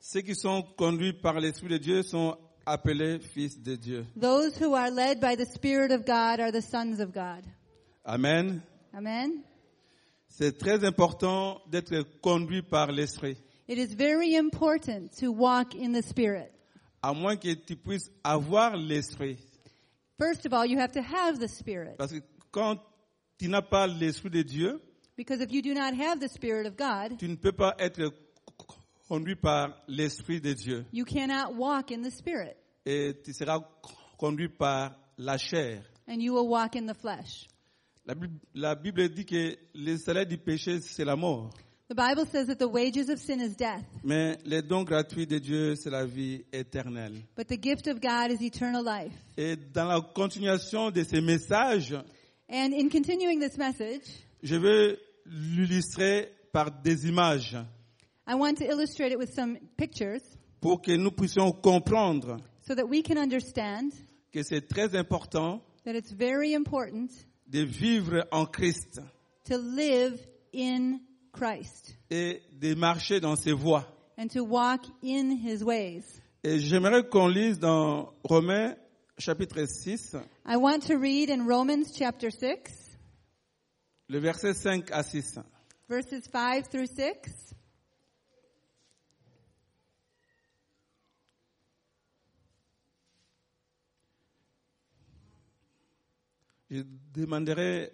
Ceux qui sont conduits par l'Esprit de Dieu sont appelés fils de Dieu. Those who are led by the Spirit of God are the sons of God. Amen. Amen. C'est très important d'être conduit par l'Esprit. It is very important to walk in the Spirit. À moins que tu puisses avoir l'Esprit. First of all, you have to have the Spirit. Parce que quand tu n'as pas l'Esprit de Dieu, Because if you do not have the Spirit of God, tu ne peux pas être conduit par l'Esprit de Dieu. you cannot walk in the Spirit. Et tu seras conduit par la chair. And you will walk in the flesh. La Bible dit que le salaire du péché, c'est la mort. The Bible says that the wages of sin is death, Mais le don gratuit de Dieu, c'est la vie éternelle. but the gift of God is eternal life. Et dans la continuation de ces messages, And in continuing this message, je veux l'illustrer par des images I want to illustrate it with some pictures pour que nous puissions comprendre so that we can understand que c'est très important that it's very important de vivre en Christ to live in Christ et de marcher dans ses voies. and to walk in His ways. Et j'aimerais qu'on lise dans Romains chapitre 6, I want to read in Romans chapter 6, le verset 5 à 6. verses 5 through 6. Je demanderai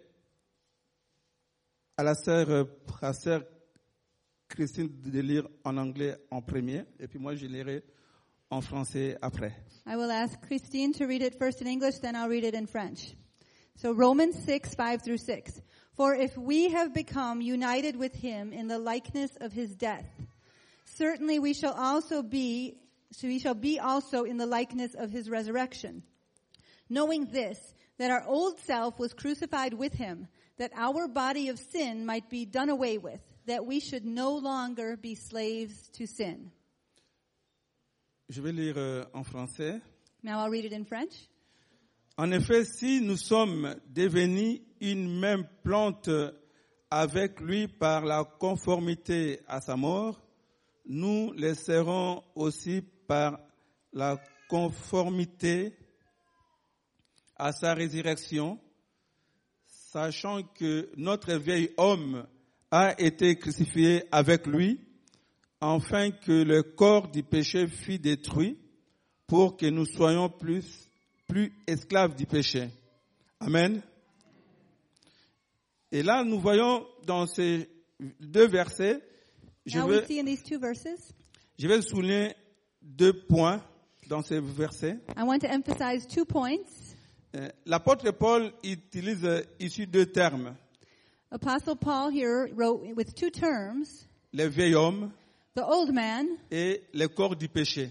à la sœur Christine de lire en anglais en premier, et puis moi je lirai en français après. I will ask Christine to read it first in English, then I'll read it in French. So Romans 6, 5 through 6. For if we have become united with Him in the likeness of His death, certainly we shall be also in the likeness of His resurrection. Knowing this, that our old self was crucified with Him, that our body of sin might be done away with, that we should no longer be slaves to sin. Je vais lire en français. Now I'll read it in French. En effet, si nous sommes devenus une même plante avec lui par la conformité à sa mort, nous le serons aussi par la conformité à sa résurrection, sachant que notre vieil homme a été crucifié avec lui, afin que le corps du péché fût détruit, pour que nous soyons plus esclaves du péché. Amen. Et là, nous voyons dans ces deux versets, je vais souligner 2 points dans ces versets. I want to emphasize 2 points. L'apôtre Paul utilise ici 2 termes. Apostle Paul here wrote with 2 terms, Le vieil homme the old man et le corps du péché.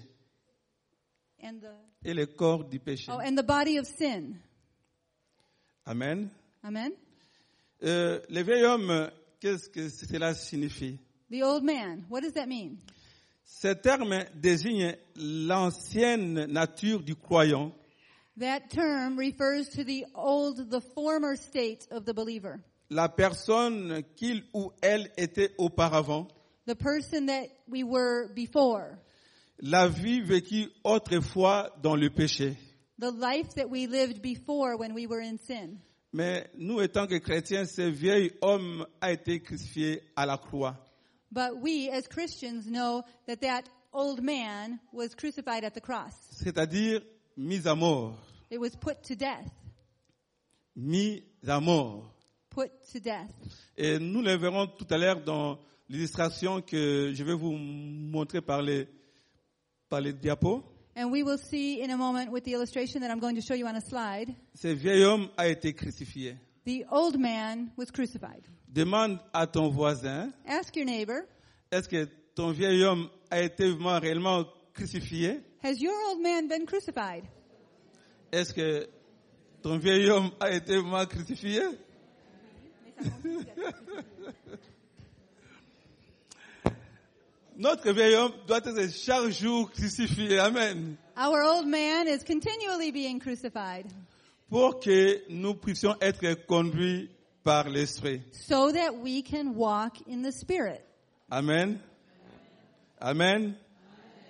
Et le corps du péché. and the body of sin. Amen. Amen. Le vieil homme, qu'est-ce que cela signifie? The old man, what does that mean? Ce terme désigne l'ancienne nature du croyant. That term refers to the former state of the believer. La personne qu'il ou elle était auparavant. The person that we were before. La vie vécue autrefois dans le péché. The life that we lived before when we were in sin. Mais nous, étant que chrétiens, ce vieil homme a été crucifié à la croix. But we, as Christians, know that old man was crucified at the cross. C'est-à-dire mis à mort. It was put to death. Mis à mort. Put to death. Et nous le verrons tout à l'heure dans l'illustration que je vais vous montrer par les diapos. And we will see in a moment with the illustration that I'm going to show you on a slide. Ce vieil homme a été crucifié. The old man was crucified. Demande à ton voisin, Ask your neighbor, est-ce que ton vieil homme a été réellement crucifié? has your old man been crucified? Est-ce que ton vieil homme a été vraiment crucifié? Notre vieil homme doit être chaque jour crucifié. Amen. Our old man is continually being crucified. Pour que nous puissions être conduits par l'Esprit. So that we can walk in the Spirit. Amen. Amen.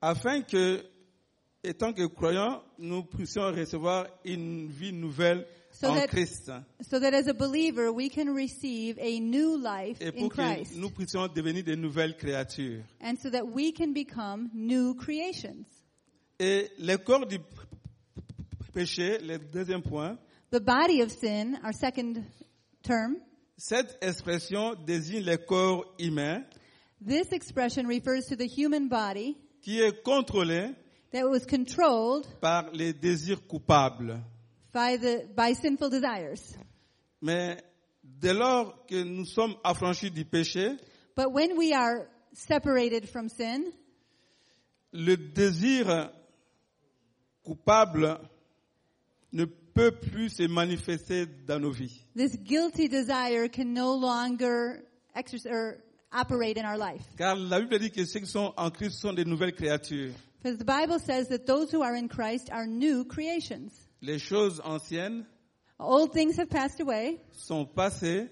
afin que, étant que croyants, nous puissions recevoir une vie nouvelle So en that- Christ. So that as a believer, we can receive a new life Et in pour que Christ. nous puissions devenir de nouvelles créatures. And so that we can become new creations. Et les corps du péché, le deuxième point, The body of sin, our second term, cette expression désigne les corps humains this expression refers to the human body qui est contrôlé that was controlled par les désirs coupables. by sinful desires. Mais dès lors que nous sommes affranchis du péché, But when we are separated from sin, le désir coupable ne peut plus se manifester dans nos vies. this guilty desire can no longer exercise or operate in our life. Car la Bible dit que ceux qui sont en Christ sont de nouvelles créatures. Because the Bible says that those who are in Christ are new creations. Les choses anciennes Old things have passed away. sont passées.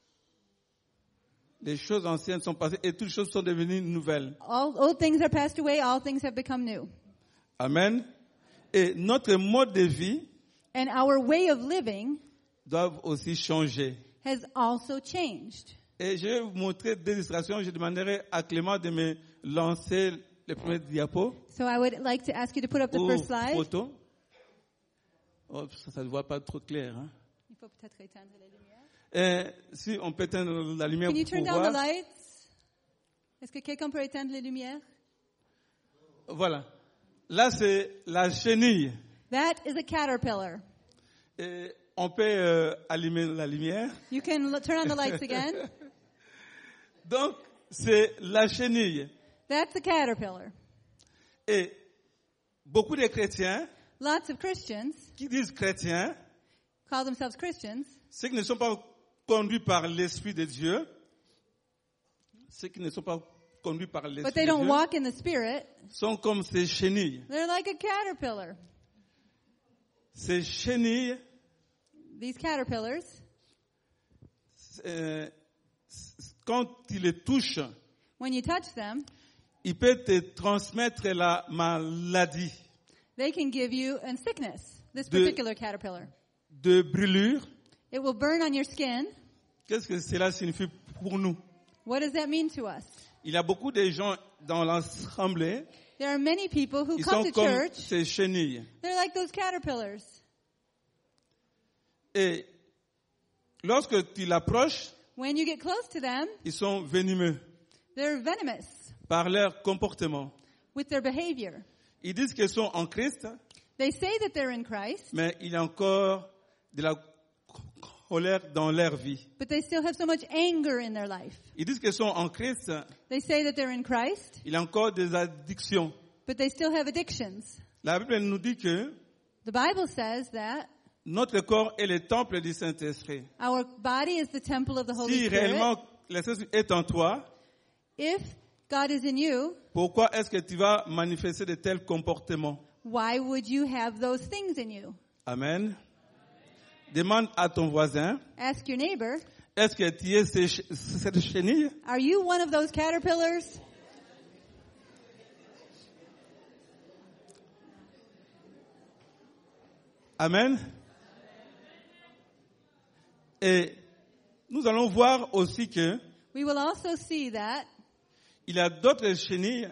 Les choses anciennes sont passées et toutes choses sont devenues nouvelles. All old things are passed away. All things have become new. Amen. Et notre mode de vie And our way of living doit aussi changer. has also changed. Et je vais vous montrer des illustrations. Je demanderai à Clément de me lancer le premier diapo So I would like to ask you to put up the ou first slide. photo. Oh, ça ne voit pas trop clair. Hein? Il faut peut-être éteindre les lumières. Si on peut éteindre la lumière Can you pour turn down the voir. lights? Est-ce que quelqu'un peut éteindre les lumières? Voilà. Là, c'est la chenille. That is a caterpillar. Et on peut allumer la lumière. You can turn on the lights again. Donc, c'est la chenille. That's a caterpillar. Et beaucoup de chrétiens Lots of Christians qui disent chrétiens, call themselves Christians, ceux qui ne sont pas conduits par l'Esprit de Dieu, ceux qui ne sont pas conduits par but l'Esprit they de don't Dieu, walk in the Spirit. sont comme ces chenilles. They're like a caterpillar. Ces chenilles, These caterpillars, quand tu les touches, when you touch them, ils peuvent te transmettre la maladie they can give you a sickness. This De- particular caterpillar. de brûlure. It will burn on your skin. Qu'est-ce que cela signifie pour nous? What does that mean to us? Il y a beaucoup de gens dans l'assemblée, There are many people who ils come sont to comme church. ces chenilles. They're like those caterpillars. Et lorsque tu l'approches, When you get close to them, ils sont venimeux they're venomous par leur comportement. with their behavior. Ils disent qu'ils sont en Christ, They say that they're in Christ, mais il y a encore de la colère dans leur vie. but they still have so much anger in their life. Ils disent qu'ils sont en Christ, They say that they're in Christ, il y a encore des addictions. but they still have addictions. La Bible nous dit que The Bible says that notre corps est le temple du Saint-Esprit. our body is the temple of the Holy Si Spirit. réellement l'Esprit est en toi, If God is in you, pourquoi est-ce que tu vas manifester de tels comportements? why would you have those things in you? Amen. Demande à ton voisin, Ask your neighbor, est-ce que tu es cette chenille? are you one of those caterpillars? Amen. Et nous allons voir aussi que We will also see that il y a d'autres chenilles.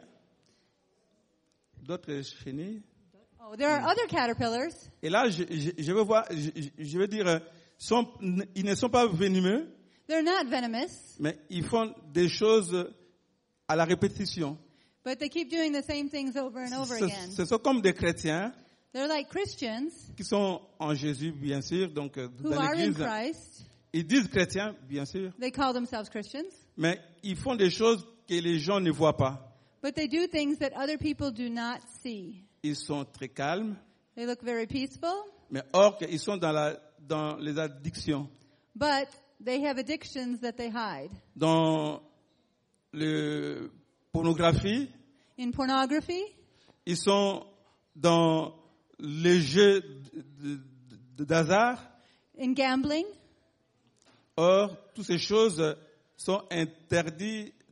oh, there are other caterpillars, Et là, je veux voir, je veux dire, ils ne sont pas venimeux, they're not venomous, mais ils font des choses à la répétition. but they keep doing the same things over and over again. Ce sont comme des chrétiens They're like Christians qui sont en Jésus, bien sûr, donc who dans are in l'église. Christ. Ils disent chrétiens, bien sûr, They call themselves Christians, mais ils font des choses que les gens ne voient pas. but they do things that other people do not see. Ils sont très calmes, They look very peaceful, mais or qu'ils sont dans les addictions, but they have addictions that they hide. dans la pornographie, In pornography, ils sont dans les jeux d'hasard. in gambling. Or, toutes ces choses sont interdites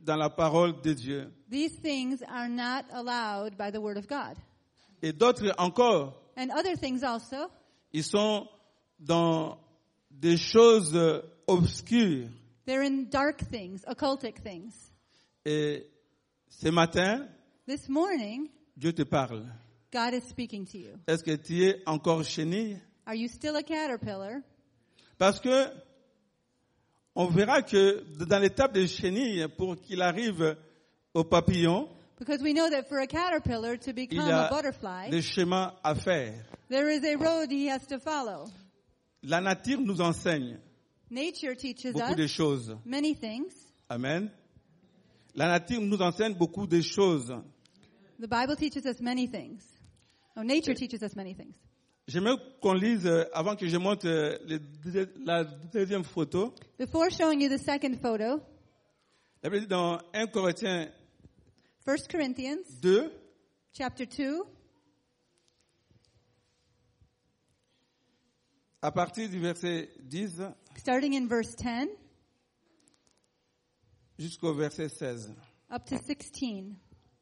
dans la parole de Dieu. These things are not allowed by the Word of God. Et d'autres encore, And other things also, ils sont dans des choses obscures. they're in dark things, occultic things. Et ce matin, This morning, Dieu te parle. God is speaking to you. Est-ce que tu es encore chenille? Are you still a caterpillar? Parce que on verra que dans l'étape de chenille, pour qu'il arrive au papillon, Because we know that for a caterpillar to il become y a a butterfly, des chemins à faire. there is a road he has to follow. La nature nous enseigne Nature teaches beaucoup de us choses. many things. Amen. La nature nous enseigne beaucoup de choses. The Bible teaches us many things. Oh, nature teaches us many things. J'aimerais qu'on lise, avant que je montre la deuxième photo, Before showing you the second photo, la Bible dit dans 1 Corinthiens 1 Corinthians 2, chapter 2, à partir du verset 10 starting in verse 10 jusqu'au verset 16. up to 16.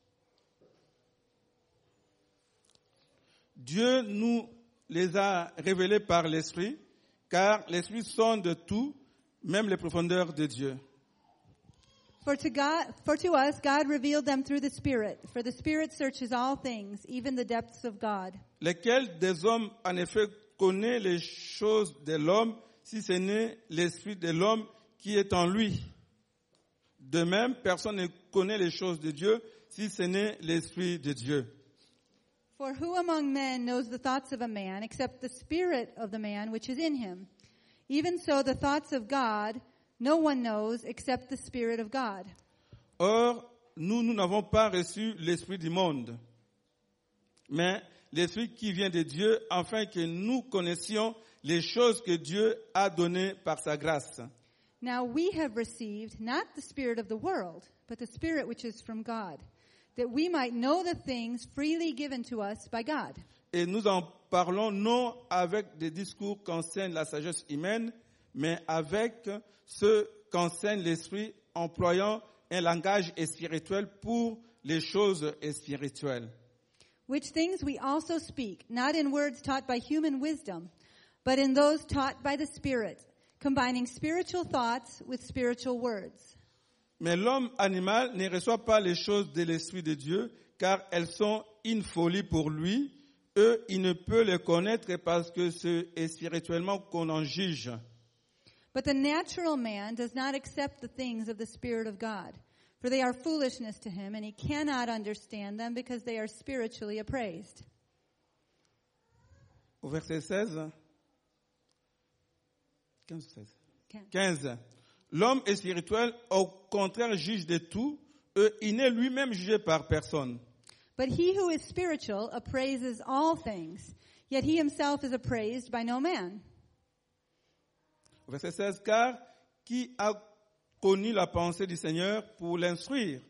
Dieu nous les a révélés par l'Esprit, car l'Esprit sonde tout, même les profondeurs de Dieu. For to us, God revealed them through the Spirit. For the Spirit searches all things, even the depths of God. Lesquels des hommes, en effet, connaît les choses de l'homme, si ce n'est l'Esprit de l'homme qui est en lui. De même, personne ne connaît les choses de Dieu, si ce n'est l'Esprit de Dieu. For who among men knows the thoughts of a man, except the spirit of the man which is in him? Even so, the thoughts of God no one knows except the Spirit of God. Or, nous n'avons pas reçu l'Esprit du monde, mais l'Esprit qui vient de Dieu, afin que nous connaissions les choses que Dieu a données par sa grâce. Now we have received not the spirit of the world, but the Spirit which is from God, that we might know the things freely given to us by God. Et nous en parlons non avec des discours qu'enseigne la sagesse humaine, mais avec ce qu'enseigne l'Esprit, employant un langage spirituel pour les choses spirituelles. Which things we also speak, not in words taught by human wisdom, but in those taught by the Spirit, combining spiritual thoughts with spiritual words. Mais l'homme animal ne reçoit pas les choses de l'Esprit de Dieu, car elles sont une folie pour lui. Eux, il ne peut les connaître parce que c'est spirituellement qu'on en juge. But the natural man does not accept the things of the Spirit of God, for they are foolishness to him, and he cannot understand them because they are spiritually appraised. Au verset 16, 15. L'homme est spirituel, au contraire, juge de tout. Il n'est lui-même jugé par personne. But he who is spiritual appraises all things, yet he himself is appraised by no man. Verset 16. Car qui a connu la pensée du Seigneur pour l'instruire?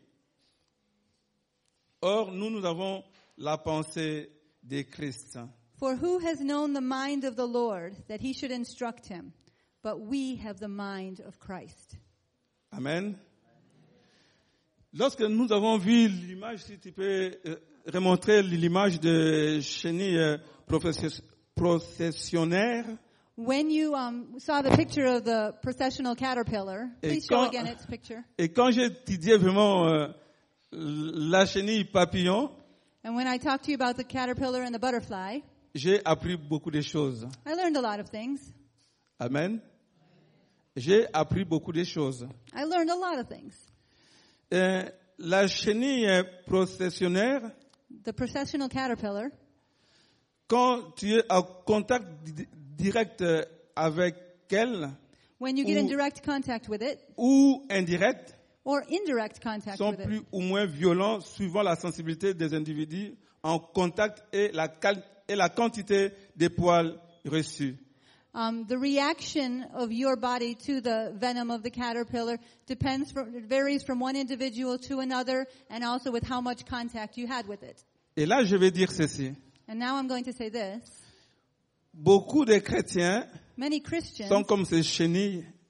Or, nous avons la pensée de Christ. For who has known the mind of the Lord, that he should instruct him? But we have the mind of Christ. Amen. Lorsque nous avons vu l'image, si tu peux remontrer l'image de chenille processionnaire. When you saw the picture of the processional caterpillar, please show again its picture. Et quand j'ai étudié vraiment la chenille papillon, And when I talked to you about the caterpillar and the butterfly, j'ai appris beaucoup de choses. I learned a lot of things. Amen. J'ai appris beaucoup de choses. I learned a lot of things. La chenille processionnaire, The processional caterpillar, quand tu es en contact direct avec elle, when you get in direct contact with it, ou indirect, or indirect contact sont with it, plus ou moins violents suivant la sensibilité des individus en contact et la quantité de poils reçus. the reaction of your body to the venom of the caterpillar varies from one individual to another, and also with how much contact you had with it. Et là, je vais dire ceci. And now I'm going to say this. Beaucoup de chrétiens Many Christians sont comme ces chenilles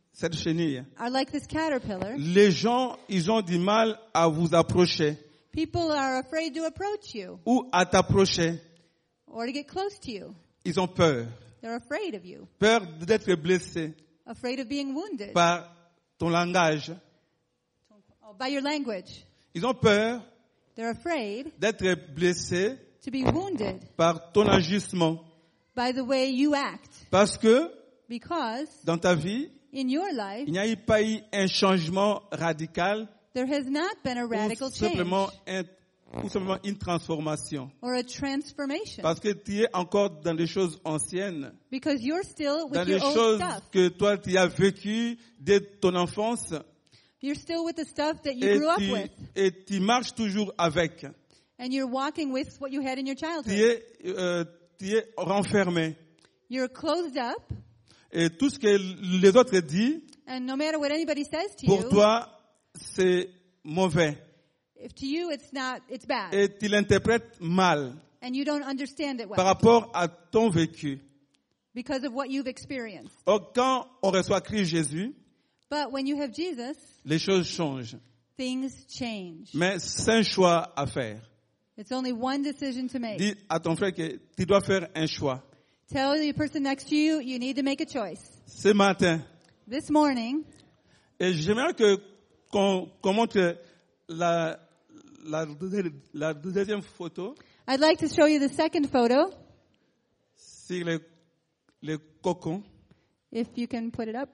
cette chenille. are like this caterpillar. Les gens, ils ont du mal à vous approcher People are afraid to approach you ou à t'approcher. or to get close to you. Ils ont peur. They're afraid of you, Peur d'être blessés afraid of being wounded par ton langage. by your language. Ils ont peur They're afraid d'être blessés to be wounded par ton agissement. by the way you act. Parce que Because dans ta vie, in your life, il n'y a pas eu un changement radical there has not been a ou radical change simplement une transformation. or a transformation. Parce que tu es encore dans des choses anciennes, Because you're still dans with des your old choses stuff. que toi tu as vécues dès ton enfance You're still with the stuff that you grew up with. et tu marches toujours avec. And you're walking with what you had in your Tu childhood. es renfermé. You're closed up, Et tout ce que les autres disent, and no matter what anybody says to pour you, toi, c'est mauvais. if to you it's bad. Et tu l'interprètes mal And you don't understand it par well rapport à ton vécu. because of what you've experienced. Or, quand on reçoit Christ Jésus, But when you have Jesus, les choses changent. things change. Mais c'est un choix à faire. It's only one decision to make. Dis à ton frère que tu dois faire un choix. Tell the person next to you, you need to make a choice. Ce matin, This morning, et j'aimerais qu'on montre la deuxième photo I'd like to show you the second photo, sur le cocon. if you can put it up.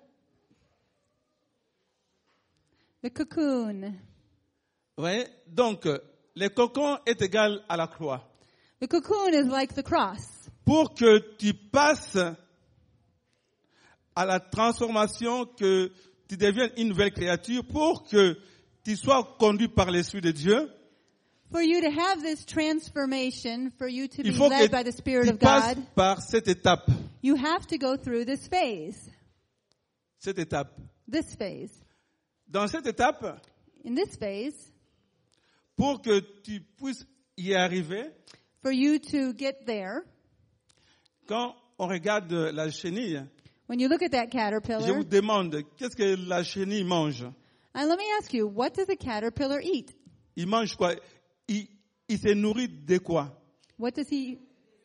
The cocoon. Oui, donc le cocon est égal à la croix. The cocoon is like the cross. Pour que tu passes à la transformation, que tu deviennes une nouvelle créature, pour que tu sois conduit par l'Esprit de Dieu, For you to have this transformation, for you to be il faut led que by the Spirit tu of passes God, par cette étape. you have to go through this phase. Cette étape. This phase. Dans cette étape, In this phase, pour que tu puisses y arriver, for you to get there, quand on regarde la chenille, when you look at that je caterpillar, vous demande, qu'est-ce que la chenille mange? and let me ask you, what does a caterpillar eat? Il mange quoi? Il se nourrit de quoi? What does he?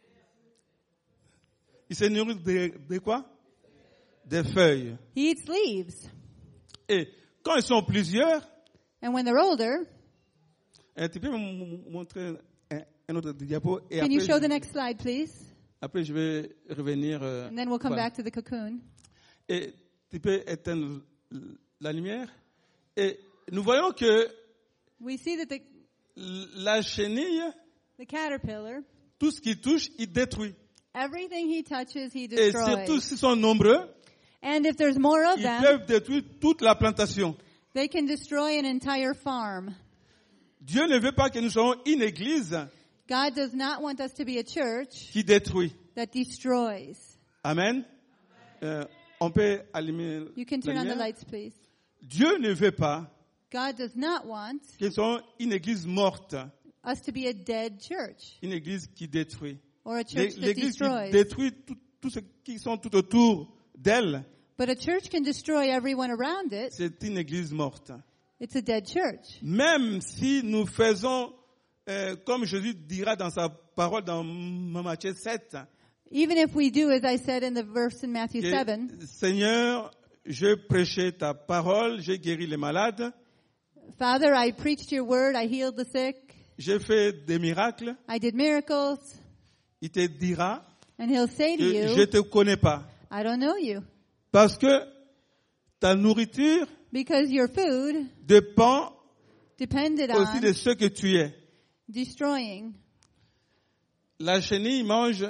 Il se nourrit de quoi? Des feuilles. He eats leaves. Et quand ils sont plusieurs, And when they're older, tu peux me montrer un autre diapo et can you show the après, next slide, please? après je vais revenir. And then we'll come voilà. back to the cocoon. Et tu peux éteindre la lumière. Et nous voyons que We see that la chenille, the caterpillar, tout ce qu'il touche, il détruit. everything he touches, he Et destroys. surtout s'ils sont nombreux, And if there's more of ils them, peuvent détruire toute la plantation. they can destroy an entire farm. Dieu ne veut pas que nous soyons une église God does not want us to be a church qui détruit. that destroys. Amen. On peut allumer You can la turn on the lumière. lights, please. Dieu ne veut pas God does not want que nous soyons une église morte, us to be a dead church une église qui détruit. or a church that L'église qui destroys. détruit tout ce qui sont tout autour d'elle, But a church can destroy everyone around it. c'est une église morte. It's a dead church. Même si nous faisons, comme Jésus dira dans sa parole dans Matthieu 7, Even if we do, as I said in the verse in Matthew que, 7, Seigneur, je prêchais ta parole, j'ai guéri les malades, Father, I preached your word, I healed the sick, j'ai fait des miracles, I did miracles, il te dira and he'll say to que je you, te connais pas. I don't know you. Parce que ta nourriture Because your food dépend depended aussi de on ce que tu es. destroying. La chenille mange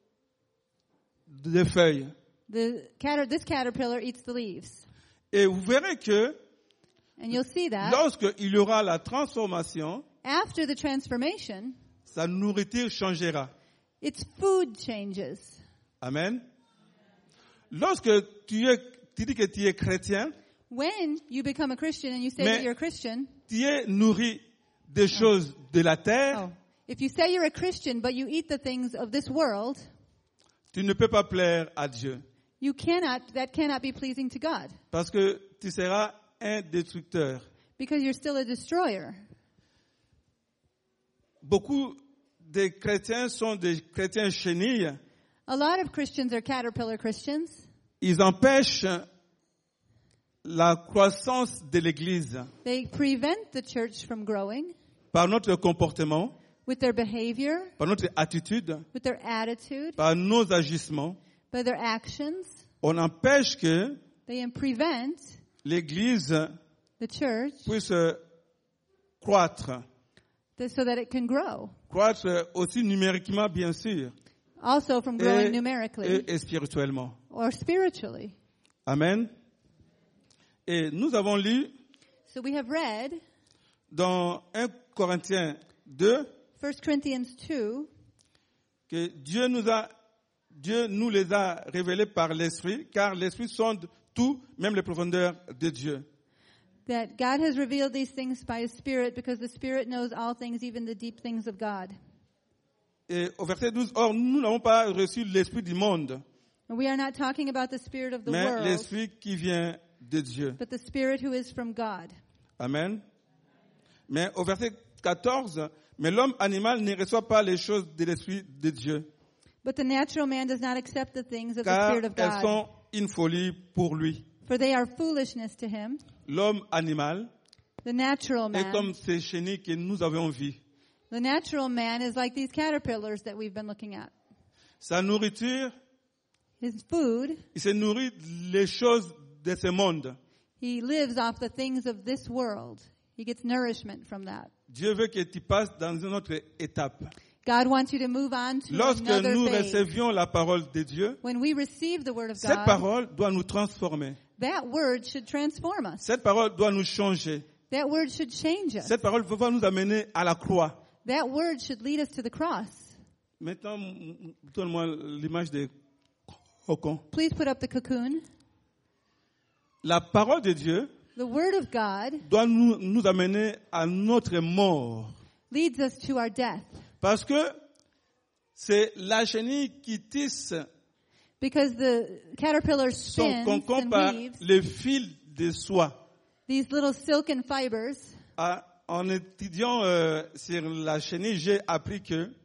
des feuilles. This caterpillar eats the leaves. Et vous verrez que And you'll see that lorsqu'il y aura la transformation, after the transformation, sa nourriture changera. its food changes. Amen. Lorsque tu dis que tu es chrétien, When you become a Christian and you say Mais- that you're a Christian, tu es nourri des choses de la terre, if you say you're a Christian but you eat the things of this world, tu ne peux pas plaire à Dieu. that cannot be pleasing to God. Parce que tu seras un destructeur. Because you're still a destroyer. Beaucoup de chrétiens sont des chrétiens chenilles. A lot of Christians are caterpillar Christians. Ils empêchent la croissance de l'Église They prevent the church from growing par notre comportement, with their behavior, par notre attitude, with their attitude, par nos agissements. by their actions. On empêche que They prevent l'Église the church puisse croître. so that it can grow. Croître aussi numériquement, bien sûr, Also from growing numerically et spirituellement. or spiritually. Amen. Et nous avons lu So we have read dans 1 Corinthiens 2 1 Corinthians 2 que Dieu nous les a révélés par l'Esprit, car l'Esprit sonde tout, même les profondeurs de Dieu. that God has revealed these things by His Spirit because the Spirit knows all things, even the deep things of God. Et au verset 12, or nous n'avons pas reçu l'Esprit du monde, And we are not talking about the Spirit of the mais world, l'Esprit qui vient de Dieu. but the Spirit who is from God. Amen. Mais au verset 14, mais l'homme animal ne reçoit pas les choses de l'Esprit de Dieu, But the natural man does not accept the things of the car Spirit of elles God, sont une folie pour lui. for they are foolishness to him. L'homme animal The natural est man, comme ces chenilles que nous avons vues. the natural man is like these caterpillars that we've been looking at. Sa nourriture, His food, il se nourrit les choses de ce monde. he lives off the things of this world. He gets nourishment from that. Dieu veut que tu passes dans une autre étape. God wants you to move on to Lorsque another nous phase. recevions la parole de Dieu, When we receive the Word of cette God, parole doit nous transformer. that Word should transform us. Cette parole doit nous changer. That Word should change us. Cette parole va nous amener à la croix. That Word should lead us to the cross. Maintenant, donne-moi l'image des cocons. Please put up the cocoon. La parole de Dieu The Word of God doit nous amener à notre mort. leads us to our death. Parce que c'est la chenille qui tisse Because the caterpillar son spins cocon and par weaves le fil de soie. these little silken fibers. En étudiant sur la chenille, j'ai appris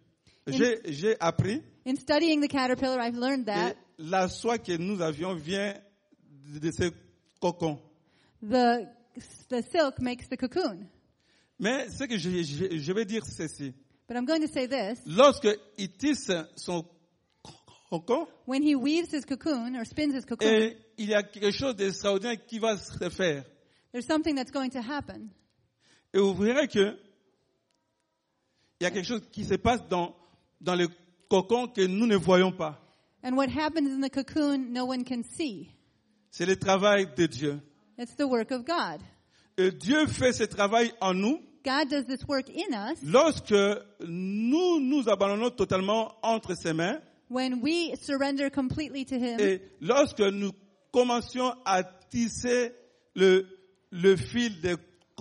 In studying the caterpillar, I've learned que that la soie que nous avions vient de ce cocon. the silk makes the cocoon. Mais ce que je vais dire, c'est ceci. But I'm going to say this. Lorsque il tisse son cocon, When he weaves his cocoon or spins his cocoon, et il y a quelque chose d'extraordinaire qui va se faire. there's something that's going to happen. Et vous verrez que il y a quelque chose qui se passe dans le cocon que nous ne voyons pas. And what happens in the cocoon, no one can see. C'est le travail de Dieu. It's the work of God. Et Dieu fait ce travail en nous God does this work in us lorsque nous abandonnons totalement entre ses mains when we surrender completely to Him et lorsque nous commencions à tisser le fil de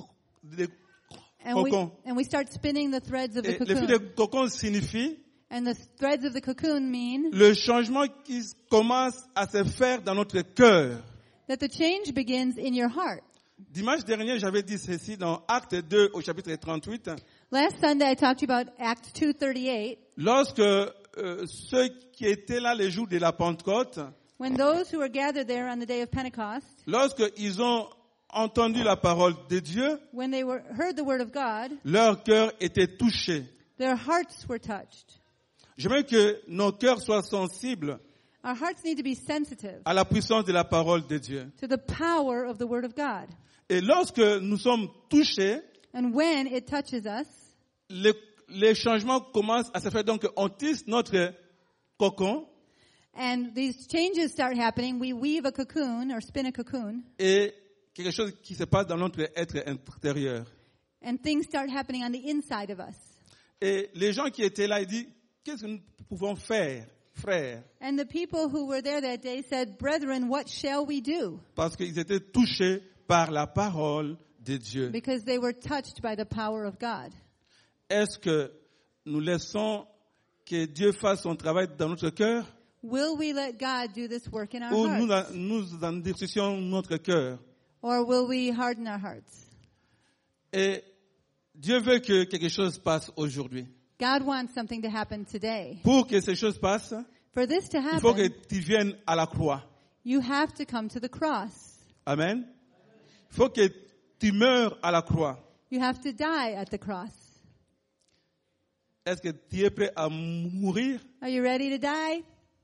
cocon. and we start spinning the threads of the Et le fil de cocoon. cocon signifie And the threads of the cocoon mean le changement qui commence à se faire dans notre cœur. that the change begins in your heart. Dimanche dernier, j'avais dit ceci dans Acte 2 au chapitre 38. Last Sunday I talked to you about Acts 2:38, Lorsque ceux qui étaient là le jour de la Pentecôte, when those who were gathered there on the day of Pentecost, lorsqu'ils ont entendu la parole de Dieu, when they heard the word of God, leur cœur était touché. their hearts were touched. J'aimerais que nos cœurs soient sensibles Our hearts need to be sensitive à la puissance de la parole de Dieu. to the power of the word of God. Et lorsque nous sommes touchés, And when it touches us, les changements commencent à se faire. Donc, on tisse notre cocon and these changes start happening, we weave a cocoon or spin a cocoon, et quelque chose qui se passe dans notre être intérieur. and things start happening on the inside of us. Et les gens qui étaient là, ils disent, qu'est-ce que nous pouvons faire, frères? And the people who were there that day said, "Brethren, what shall we do?" Parce qu'ils étaient touchés par la parole de Dieu. Because they were touched by the power of God. Est-ce que nous laissons que Dieu fasse son travail dans notre cœur? Will we let God do this work in our ou hearts? nous endurcissions notre cœur? Or will we harden our hearts? Et Dieu veut que quelque chose passe aujourd'hui. God wants something to happen today. Pour que ces choses passent, For this to il faut que happen, tu viennes à la croix. you have to come to the cross. Amen. Il faut que tu meurs à la croix. You have to die at the cross. Est-ce que tu es prêt à mourir? Are you ready to die?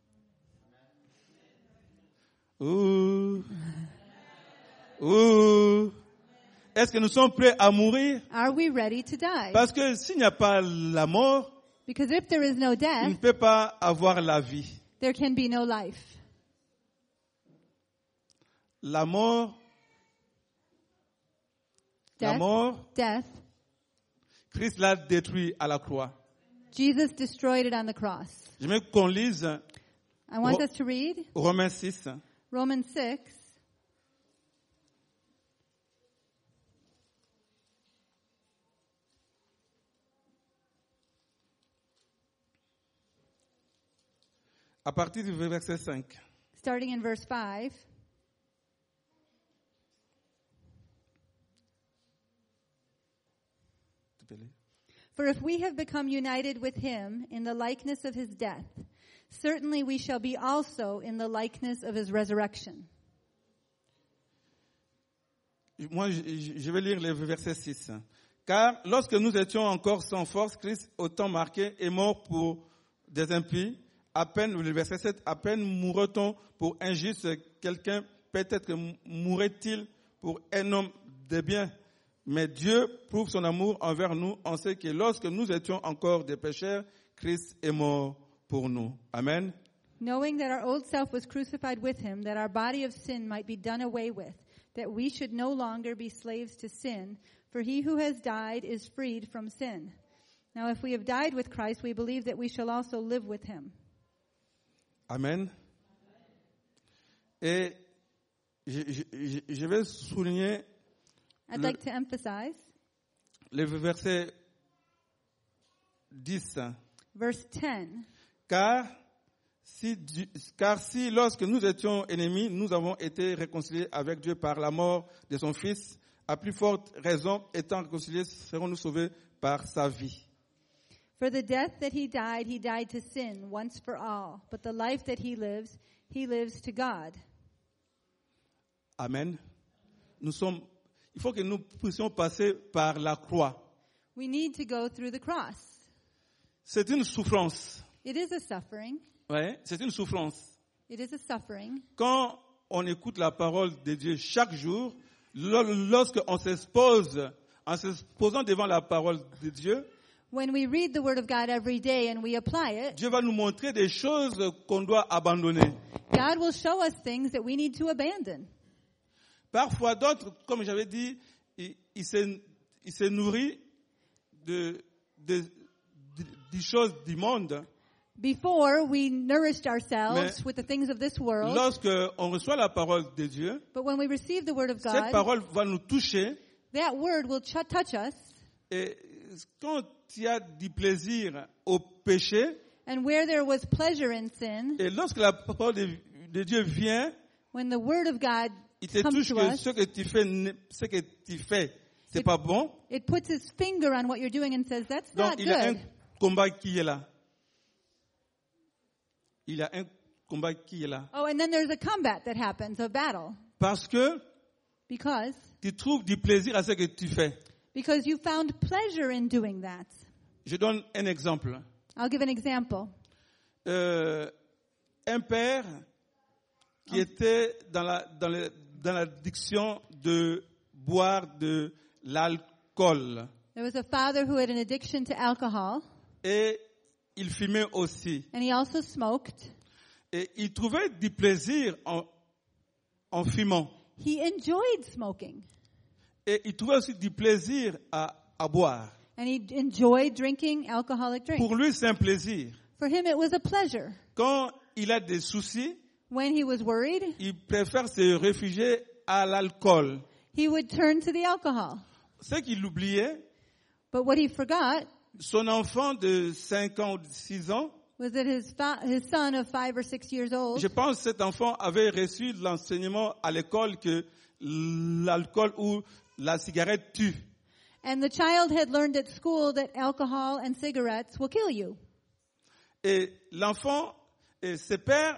Ouh. Ouh. Est-ce que nous sommes prêts à mourir? Are we ready to die? Parce que s'il n'y a pas la mort, Because if there is no il ne death, peut pas avoir la vie. there can be no life. La mort, Death, Christ l'a détruit à la croix. Jesus destroyed it on the cross. J'aimerais qu'on lise I want us to read Romains 6. Romans 6. À partir du verset 5. Starting in verse 5. For if we have become united with him in the likeness of his death, certainly we shall be also in the likeness of his resurrection. Moi, je vais lire le verset 6. Car lorsque nous étions encore sans force, Christ, au temps marqué, est mort pour des impies. À peine, le verset 7, à peine mourrait-on pour un juste, quelqu'un peut-être mourrait-il pour un homme de bien. Mais Dieu prouve son amour envers nous. On sait que lorsque nous étions encore des pécheurs, Christ est mort pour nous. Amen. Knowing that our old self was crucified with him, that our body of sin might be done away with, that we should no longer be slaves to sin, for he who has died is freed from sin. Now if we have died with Christ, we believe that we shall also live with him. Amen. Et je vais souligner I'd like to emphasize le verset 10. verse 10. Car si lorsque nous étions ennemis, nous avons été réconciliés avec Dieu par la mort de son Fils, à plus forte raison, étant réconciliés, serons-nous sauvés par sa vie. For the death that he died to sin once for all. But the life that he lives to God. Amen. Il faut que nous puissions passer par la croix. We need to go through the cross. C'est une souffrance. It is a suffering. Ouais, c'est une souffrance. It is a suffering. Quand on écoute la parole de Dieu chaque jour, lorsqu'on s'expose, en s'exposant devant la parole de Dieu, When we read the Word of God every day and we apply it, Dieu va nous montrer des choses qu'on doit abandonner. God will show us things that we need to abandon. Parfois d'autres, comme j'avais dit, il se nourrit des choses du monde. Before, we nourished ourselves Mais with the things of this world. Lorsque on reçoit la parole de Dieu, But when we receive the Word of cette God, parole va nous toucher. that Word will touch us. Et quand il y a du plaisir au péché, And where there was pleasure in sin, et lorsque la parole de Dieu vient, when the Word of God il te comes touche to que us, ce que tu fais, c'est pas bon. it puts its finger on what you're doing and says, that's Donc not il y a un good. combat qui est là. Il y a un combat qui est là. Oh, and then there's a combat that happens, a battle. Parce que Because tu trouves du plaisir à ce que tu fais. you found pleasure in doing that. Je donne un exemple. I'll give an example. Un père qui était dans l'addiction de boire de l'alcool. There was a father who had an addiction to alcohol, Et il fumait aussi. and he also smoked. Et il trouvait du plaisir en fumant. He enjoyed smoking, Et il trouvait aussi du plaisir à boire. and he enjoyed drinking alcoholic drinks. Pour lui, c'est un plaisir. For him, it was a pleasure. Quand il a des soucis, When he was worried, il préfère se réfugier à l'alcool. he would turn to the alcohol. Ce qu'il oubliait, But what he forgot, son enfant de 5 ans ou 6 ans, Was it his son of 5 or 6 years old? Je pense que cet enfant avait reçu l'enseignement à l'école que l'alcool ou la cigarette tue. And the child had learned at school that alcohol and cigarettes will kill you. Et l'enfant, et ses pères,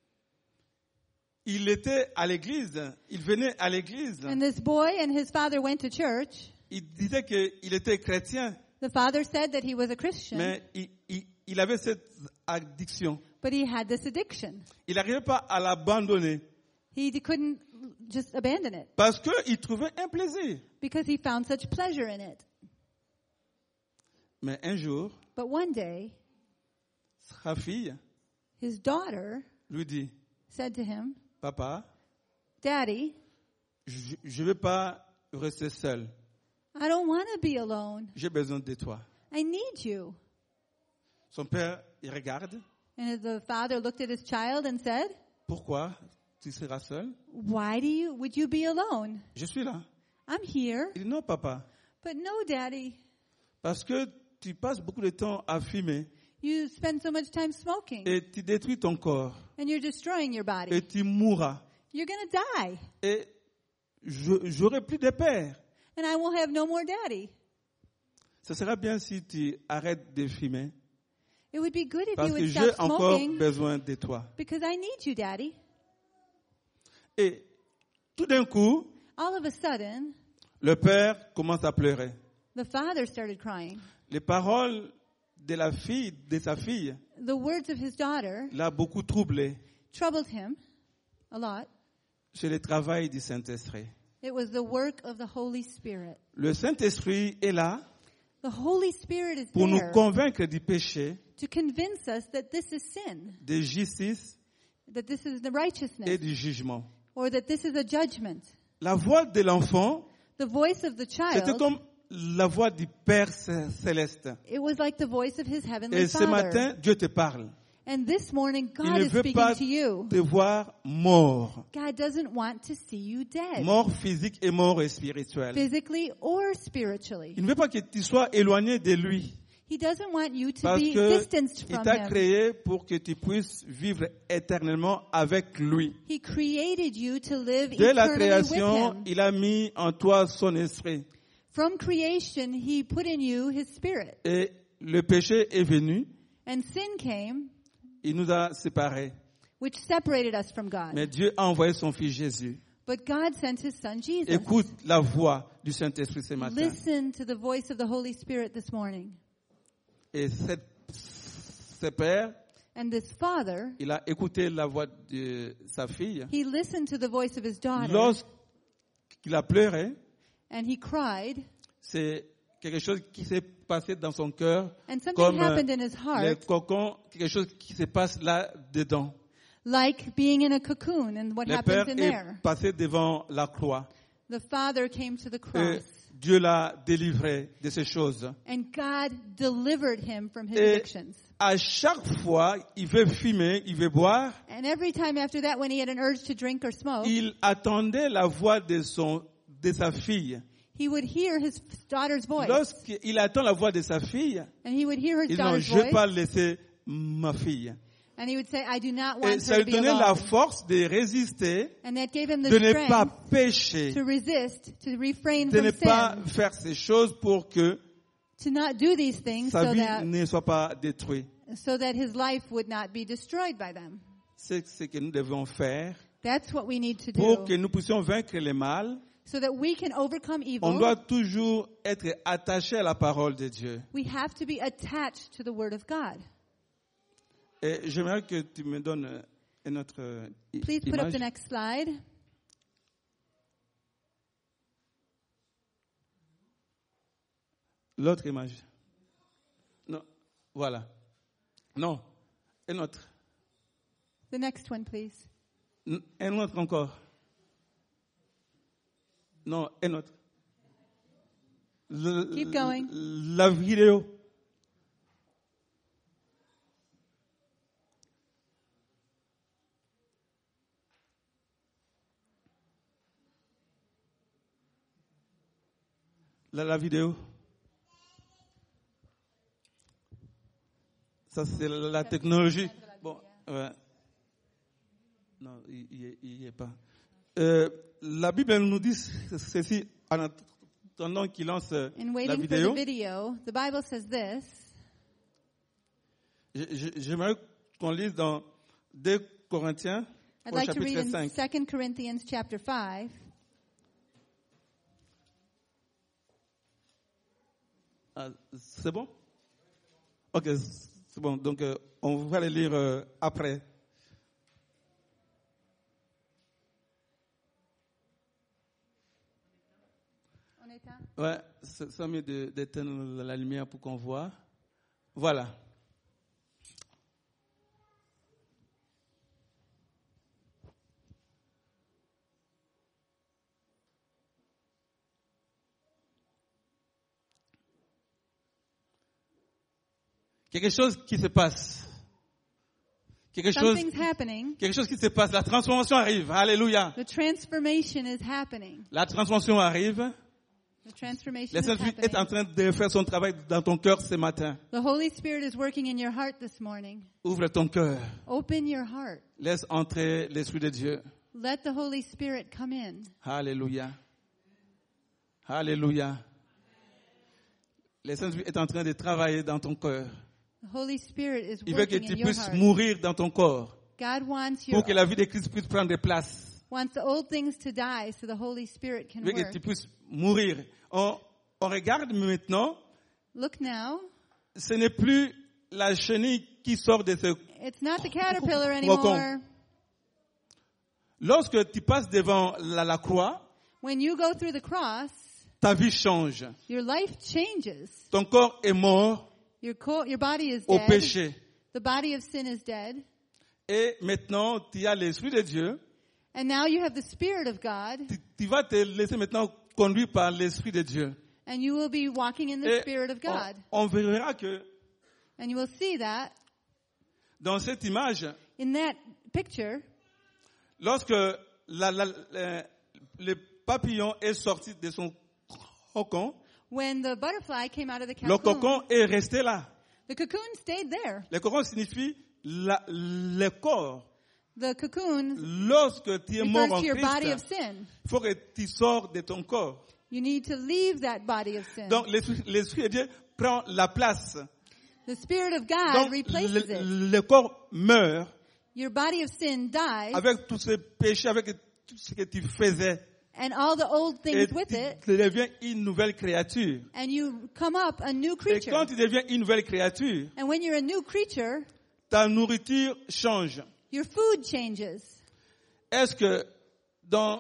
il était à l'église, il venait à l'église. And this boy and his father went to church. Il disait qu'il était chrétien, The father said that he was a Christian, mais il avait cette addiction. but he had this addiction. Il n'arrivait pas à l'abandonner He couldn't just abandon it parce qu'il trouvait un plaisir. because he found such pleasure in it. Mais un jour, But one day, sa fille his daughter lui dit, said to him, Papa, Daddy, je ne veux pas rester seul. I don't want to be alone. J'ai besoin de toi. I need you. Son père, il regarde. And the father looked at his child and said, Pourquoi tu seras seul? would you be alone? Je suis là. I'm here. Il dit, non, papa. But no, Daddy, Parce que tu passes beaucoup de temps à fumer you spend so much time smoking et tu détruis ton corps and you're destroying your body. et tu mourras. You're going to die Et j'aurai plus de père. and I will have no more daddy. Ce sera bien si tu arrêtes de fumer It would be good if parce you que would j'ai stop encore smoking besoin de toi. because I need you, Daddy. Et tout d'un coup, All of a sudden, le père commence à pleurer. the father started crying. Les paroles de sa fille, The words of his daughter l'a beaucoup troublé. troubled him a lot. C'est le travail du Saint-Esprit. It was the work of the Holy Spirit. Le Saint-Esprit est là The Holy Spirit is pour nous there convaincre du péché, to convince us that this is sin, de justice that this is the et righteousness, du jugement. or that this is a judgment. La voix de l'enfant, The voice of the c'était child, comme la voix du Père céleste. it was like the voice of his heavenly Et ce Father. matin, Dieu te parle. And this morning, Il God ne is veut pas speaking to you. te voir mort. God doesn't want to see you dead, Mort physique et mort spirituelle. physically or spiritually. Il ne veut pas que tu sois éloigné de lui. He doesn't want you to Parce be que distanced il from t'a him. créé pour que tu puisses vivre éternellement avec lui. He created you to live Dès la eternally with création, him. il a mis en toi son esprit. From creation, he put in you his spirit. Et le péché est venu, And sin came, il nous a séparés. which separated us from God. Mais Dieu a envoyé son fils Jésus. But God sent his son Jesus. Écoute la voix du Saint-Esprit ce matin. Listen to the voice of the Holy Spirit this morning. Et ce père, And this father, il a écouté la voix de sa fille. he listened to the voice of his daughter, Lorsqu'il a pleuré, and he cried, c'est quelque chose qui s'est passé dans son cœur, and something comme happened in his les heart, cocons, quelque chose qui se passe là-dedans. like being in a cocoon, and what Le père happens in est there. passé devant la croix. The father came to the Et cross, Dieu l'a délivré de ces choses. and God delivered him from his Et addictions. à chaque fois, il veut fumer, il veut boire, And every time after that, when he had an urge to drink or smoke, il attendait la voix de sa fille. he would hear his daughter's voice. Lorsqu'il attend la voix de sa fille, And he would hear his il dit non, daughter's je ne vais pas voice. laisser ma fille. And he would say, I do not Et want ça her to lui be donnait la alone. force de résister, And that gave him the de ne pas strength pécher, to resist, to refrain de ne from pas sin, faire ces choses pour que to not do these things sa so vie that, ne soit pas détruite. his life would not be destroyed by them. C'est ce que nous devons faire That's what we need to pour do. que nous puissions vaincre le mal. So that we can overcome On evil, doit toujours être attaché à la parole de Dieu. we have to be attached to the Word of God. Et j'aimerais que tu me donnes une autre Please put up image. the next slide. L'autre image. Non, voilà. Non, une autre. The next one, please. Un autre encore. Non, un autre. Keep going. La vidéo. La vidéo. Ça, c'est la technologie. Bon, ouais. Non, il n'y est pas. La Bible nous dit ceci en attendant qu'il lance In la waiting for vidéo. the video, the Bible says this. J'aimerais qu'on lise dans 2 Corinthiens I'd au like to read chapitre in 5. 2 Corinthians chapter 5. Ah, c'est bon? Ok, c'est bon. Donc, on va les lire après. Ouais, ça met d'éteindre la lumière pour qu'on voit. Voilà. Quelque chose qui se passe. Something's happening. Quelque chose qui se passe. La transformation arrive. Alléluia. The transformation is happening. La transformation arrive. The transformation Le is Saint-Esprit est en happening. train de faire son travail dans ton cœur ce matin. The Holy Spirit is working in your heart this morning. Ouvre ton cœur. Open your heart. Laisse entrer l'Esprit de Dieu. Let the Holy Spirit come in. Alléluia. Alléluia. Le Saint-Esprit est en train de travailler dans ton cœur. The Holy Spirit is Il veut que working tu in your puisses heart. mourir dans ton corps God wants pour que your la vie de Christ puisse prendre place. wants the old things to die so the Holy Spirit can Il veut que work. tu puisses mourir. On regarde maintenant, Look now. ce n'est plus la chenille qui sort de ce... It's not the caterpillar Cocon. anymore. Lorsque tu passes devant la croix, When you go through the cross, ta vie change. your life changes. Ton corps est mort Your body is au dead. péché. The body of sin is dead. Et maintenant, tu as l'Esprit de Dieu. And now you have the Spirit of God. Tu vas te laisser maintenant conduire par l'Esprit de Dieu. And you will be walking in the Et Spirit of God. on verra que And you will see that dans cette image, in that picture, lorsque le papillon est sorti de son cocon, when the butterfly came out of the le cocoon, cocon est resté là. the cocoon stayed there. Le cocon signifie le corps. The cocoon Lorsque tu es mort refers en to your body of Christ, sin. il faut que tu sors de ton corps. You need to leave that body of sin. Donc l'Esprit de Dieu prend la place. The Spirit of God Donc replaces it. le corps meurt Your body of sin dies, avec tous ces péchés, avec tout ce que tu faisais. and all the old Et things with it, tu deviens une nouvelle créature. and you come up a new Et creature. quand tu deviens une nouvelle créature, And when you're a new creature, ta nourriture change. your food changes. Est-ce que dans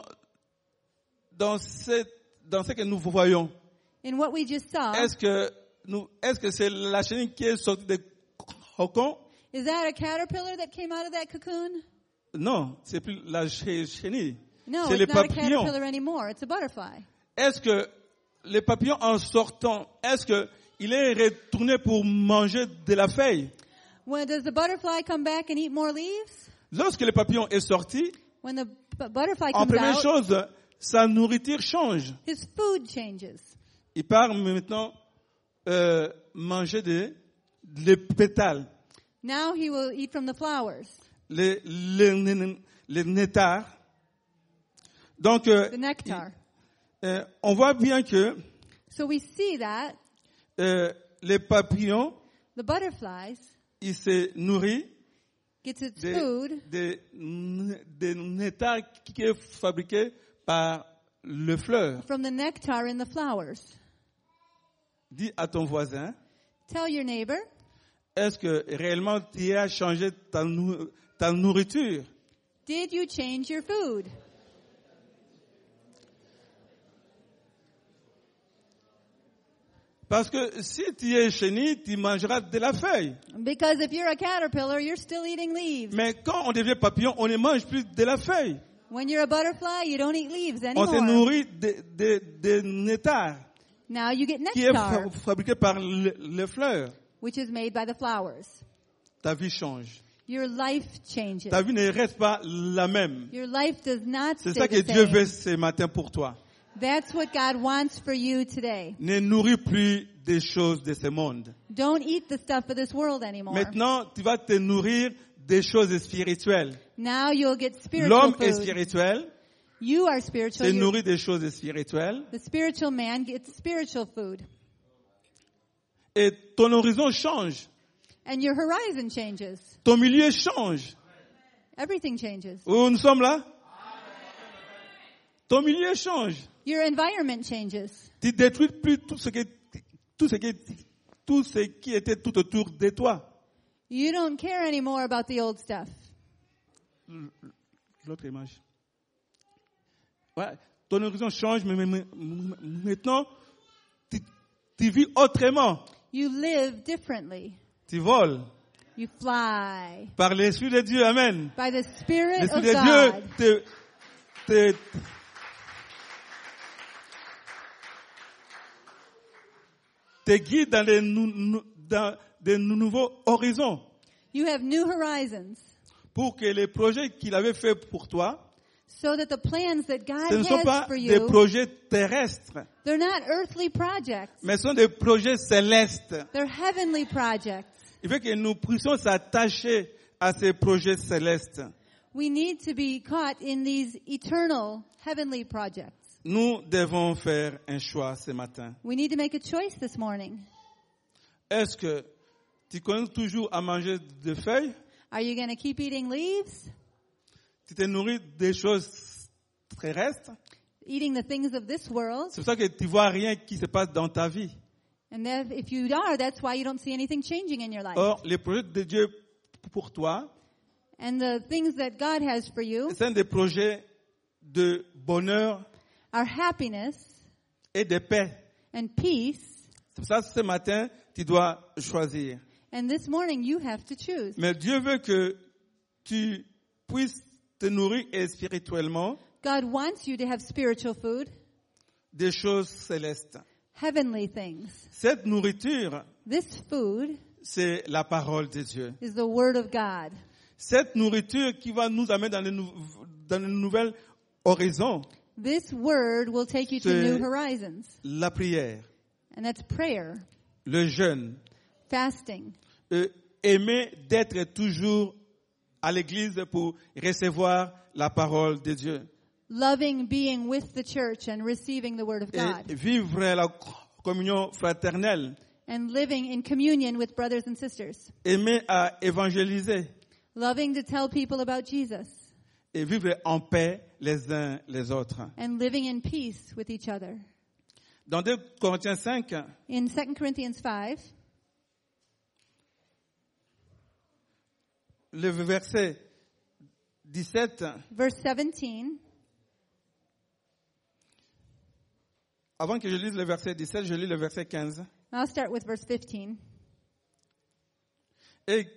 ce que nous voyons, In what we just saw, est-ce que c'est la chenille qui est sortie de cocon? is that a caterpillar that came out of that cocoon? Non, c'est plus la chenille. No, C'est le it's not a papillon. caterpillar anymore. It's a butterfly. Est-ce que le papillon en sortant, est-ce que il est retourné pour manger de la feuille? When does the butterfly come back and eat more leaves? Lorsque le papillon est sorti, When the butterfly en comes première out, chose, sa nourriture change. his food changes. Il part maintenant manger les pétales, Now he will eat from the flowers, les nectars. Donc, the nectar. on voit bien que So we see that les papillons, the butterflies ils se nourrissent gets its food des nectars qui est fabriqué par le fleur. from the nectar in the flowers. Dis à ton voisin, Tell your neighbor, est-ce que réellement tu as changé ta nourriture? did you change your food? Parce que si tu es chenille, tu mangeras de la feuille. Because if you're a caterpillar, you're still eating leaves. Mais quand on devient papillon, on ne mange plus de la feuille. When you're a butterfly, you don't eat leaves On se anymore. nourrit de nectar Now you get qui est nectar, fabriqué par les fleurs. which is made by the flowers. Ta vie change. Your life changes. Ta vie ne reste pas la même. Your life does not C'est stay ça que the Dieu same. veut ce matin pour toi. That's what God wants for you today. Ne nourris plus des choses de ce monde. Don't eat the stuff of this world anymore. Maintenant, tu vas te nourrir des choses spirituelles. Now you'll get spiritual L'homme est food. spirituel, You are se spiritual. nourrit des choses spirituelles. The spiritual man gets spiritual food. Et ton horizon change. And your horizon changes. Ton milieu change. Everything changes. Oh, nous sommes là? Ton milieu change. Your environment changes. Tu détruis plus tout ce qui était tout autour de toi. You don't care anymore about the old stuff. L'autre image. Ouais, ton horizon change, mais maintenant, tu vis autrement. You live differently. Tu voles. You fly. Par l'Esprit de Dieu, Amen. By the Spirit L'Esprit of de God. Dieu te guide dans des nouveaux horizons. You have new horizons. Pour que les projets qu'il avait faits pour toi, So that the plans that God ce ne sont has pas for des you, projets terrestres, they're not earthly projects. mais sont des projets célestes. They're heavenly projects. Il faut que nous puissions s'attacher à ces projets célestes. We need to be caught in these eternal heavenly projects. Nous devons faire un choix ce matin. We need to make a choice this morning. Est-ce que tu continues toujours à manger des feuilles? Are you going to keep eating leaves? Tu te nourris des choses terrestres? Eating the things of this world? C'est pour ça que tu vois rien qui se passe dans ta vie. And if you are, that's why you don't see anything changing in your life. Or, les projets de Dieu pour toi, And the things that God has for you c'est des projets de bonheur are happiness et de paix. and peace. C'est pour ça que ce matin, tu dois choisir. And this morning you have to choose. Mais Dieu veut que tu puisses te nourrir spirituellement God wants you to have spiritual food, des choses célestes. heavenly things. Cette nourriture, This food c'est la parole de Dieu. is the Word of God. Cette nourriture qui va nous amener dans de nouveaux horizons, This Word will take you to C'est- new horizons. la prière, And that's prayer, le jeûne, fasting, aimer d'être toujours à l'église pour recevoir la parole de Dieu loving being with the church and receiving the Word of God, et vivre la communion fraternelle, and living in communion with brothers and sisters, aimer à évangéliser loving to tell people about Jesus, et vivre en paix les uns les autres. and living in peace with each other. Dans 2 Corinthiens 5, In 2 Corinthians 5, le verset 17, verse 17, avant que je lise le verset 17, je lis le verset 15. I'll start with verse 15. Et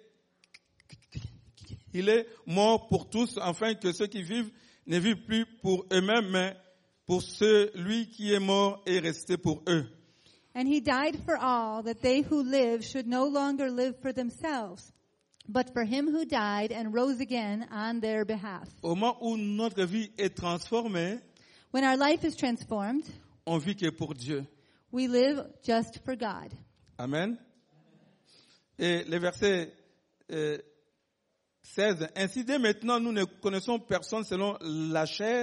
il est mort pour tous, afin que ceux qui vivent ne vivent plus pour eux-mêmes, mais pour celui qui est mort et resté pour eux. And he died for all, that they who live should no longer live for themselves, but for him who died and rose again on their behalf. Au moment où notre vie est transformée, When our life is transformed, on vit que pour Dieu. we live just for God. Amen. Et le verset 16. Ainsi dès maintenant, nous ne connaissons personne selon la chair.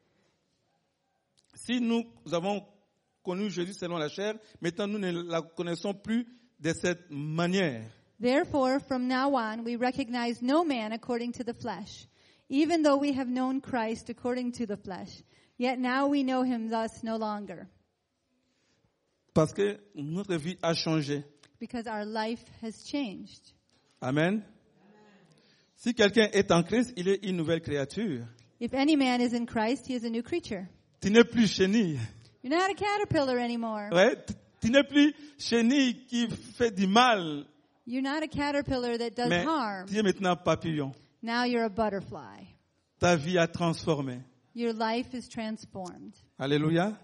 Si nous avons connu Jésus selon la chair, maintenant nous ne la connaissons plus de cette manière. Therefore, from now on, we recognize no man according to the flesh, even though we have known Christ according to the flesh. Yet now we know him thus no longer, Parce que notre vie a changé. because our life has changed. Amen. Si quelqu'un est en Christ, il est une nouvelle créature. If any man is in Christ, he is a new creature. Tu n'es plus chenille. You're not a caterpillar anymore. Ouais? Tu n'es plus chenille qui fait du mal. You're not a caterpillar that does Mais harm. tu es maintenant papillon. Now you're a butterfly. Ta vie a transformé. Your life is transformed. Alléluia.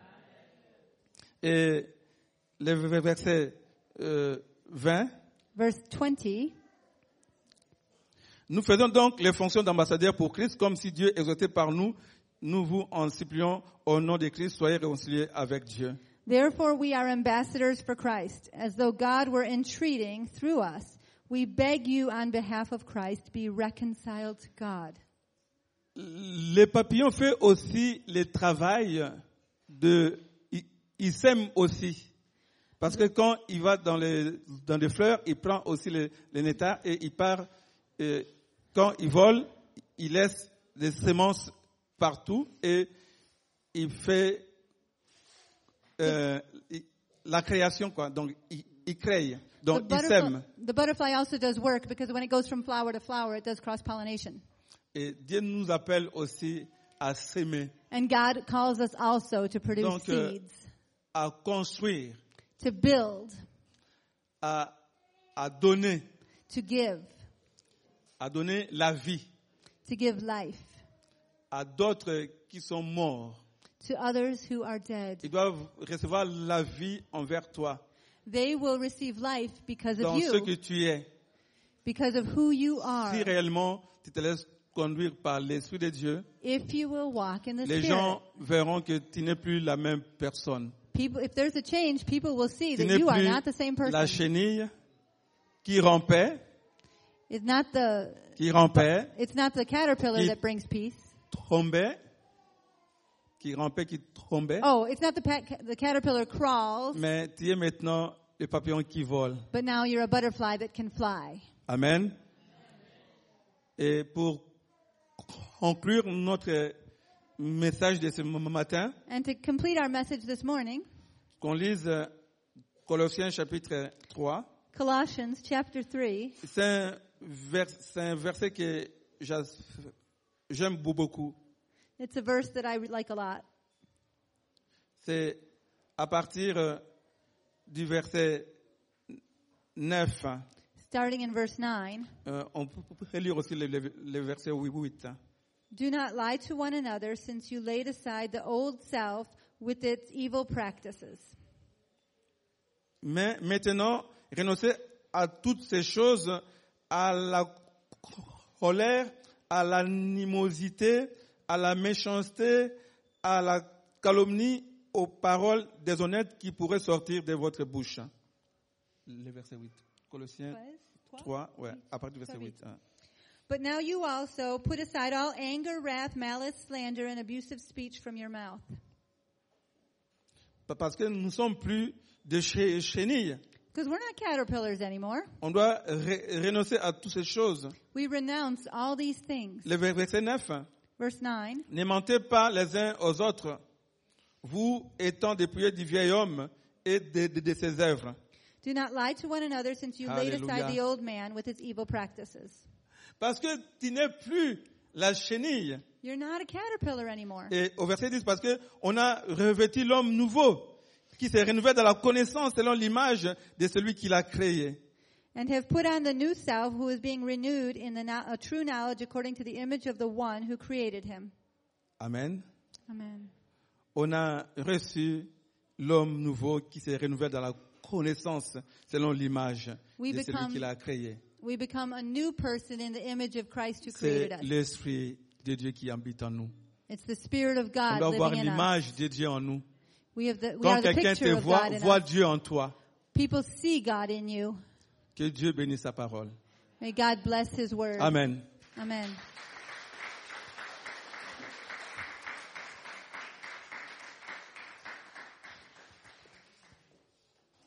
Et le verset 20. Verse 20. Nous faisons donc les fonctions d'ambassadeurs pour Christ comme si Dieu exauçait par nous nous vous en supplions au nom de Christ, soyez réconciliés avec Dieu. Therefore we are ambassadors for Christ, as though God were entreating through us. We beg you on behalf of Christ, be reconciled to God. Les papillons font aussi le travail ils sèment aussi. Parce que quand il va dans les fleurs, il prend aussi les nectars et il part. Quand il vole, il laisse des semences partout et il fait la création, quoi. Donc, il crée. Donc, il sème. The butterfly also does work because when it goes from flower to flower, it does cross-pollination. Et Dieu nous appelle aussi à s'aimer. And God calls us also to produce Donc, seeds, à construire, to build, à donner, to give la vie life à d'autres qui sont morts. to others who are dead. Ils doivent recevoir la vie envers toi, They will receive life because of dans ce que you, tu es. because of who you are. Si réellement tu te laisses conduire par l'Esprit de Dieu, If you will walk in the les Spirit, gens verront que tu n'es plus la même personne. people, if there's a change, people will see Tu that n'es you are plus not the same la person. chenille qui rampait, It's not the caterpillar Qui- that brings peace. trombait, qui trombait, Oh, it's not the caterpillar crawls, mais tu es maintenant le papillon qui vole. but now you're a butterfly that can fly. Amen. Et pour conclure notre message de ce matin, And to complete our message this morning, qu'on lise Colossiens chapitre 3. Colossians chapter 3, C'est un verset que j'aime beaucoup. it's a verse that I like a lot. C'est à partir du verset 9. Starting in verse 9, On peut lire aussi le verset 8. do not lie to one another, since you laid aside the old self with its evil practices. Mais maintenant, renoncez à toutes ces choses, à la colère, à l'animosité, à la méchanceté, à la calomnie, aux paroles déshonnêtes qui pourraient sortir de votre bouche. Le verset 8. Colossiens 3, ouais, à partir du verset 8. Hein. But now you also put aside all anger, wrath, malice, slander, and abusive speech from your mouth. Parce que nous ne sommes plus des chenilles. Because we're not caterpillars anymore. On doit renoncer à toutes ces choses. We renounce all these things. Le verset 9. Verse 9. Ne mentez pas les uns aux autres, vous étant dépouillés du vieil homme et de ses œuvres. Do not lie to one another, since you laid aside Alléluia. the old man with his evil practices. Parce que tu n'es plus la chenille. You're not a caterpillar anymore. Et au verset 10, parce que on a revêtu l'homme nouveau, qui s'est renouvelé dans la connaissance selon l'image de celui qui l'a créé. And have put on the new self, who is being renewed in a true knowledge according to the image of the one who created him. Amen. Amen. On a reçu l'homme nouveau qui s'est renouvelé dans la connaissance selon l'image de celui qui l'a créé. We become a new person in the image of Christ who C'est created us. l'Esprit de Dieu qui habite en nous. It's the Spirit of On God doit voir living in us. l'image de Dieu en nous. We are Quand the quelqu'un te picture of voit, God in voit us. Dieu en toi. People see God in you. Que Dieu bénisse sa parole. May God bless His word. Amen. Amen.